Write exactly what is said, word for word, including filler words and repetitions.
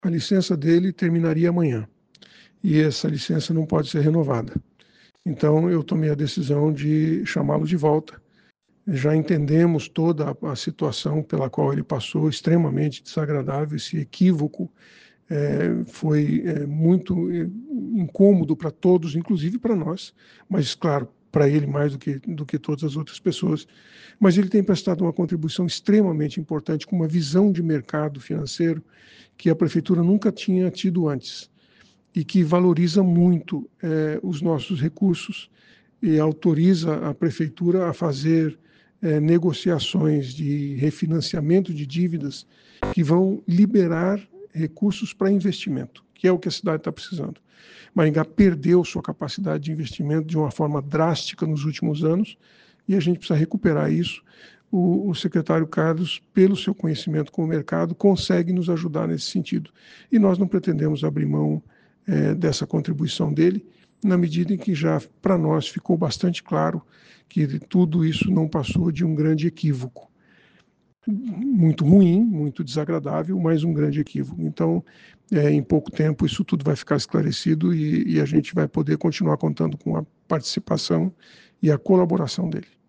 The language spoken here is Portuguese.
a licença dele terminaria amanhã e essa licença não pode ser renovada. Então, eu tomei a decisão de chamá-lo de volta. Já entendemos toda a situação pela qual ele passou, extremamente desagradável, esse equívoco é, foi é, muito é, incômodo para todos, inclusive para nós, mas, claro, para ele mais do que, do que todas as outras pessoas. Mas ele tem prestado uma contribuição extremamente importante, com uma visão de mercado financeiro que a Prefeitura nunca tinha tido antes e que valoriza muito é, os nossos recursos e autoriza a Prefeitura a fazer é, negociações de refinanciamento de dívidas que vão liberar recursos para investimento, que é o que a cidade está precisando. Maringá perdeu sua capacidade de investimento de uma forma drástica nos últimos anos e a gente precisa recuperar isso. O, o secretário Carlos, pelo seu conhecimento com o mercado, consegue nos ajudar nesse sentido. E nós não pretendemos abrir mão é, dessa contribuição dele, na medida em que já para nós ficou bastante claro que tudo isso não passou de um grande equívoco. Muito ruim, muito desagradável, mas um grande equívoco. Então, é, em pouco tempo, isso tudo vai ficar esclarecido e, e a gente vai poder continuar contando com a participação e a colaboração dele.